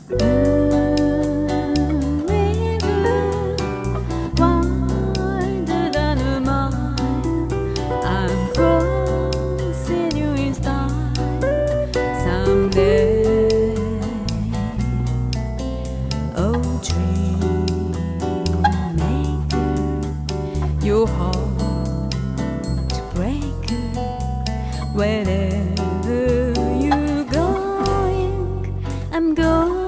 Wider than a mile, I'm crossing you in style someday. Oh, dream maker, your heart breaker, wherever you're going, I'm going.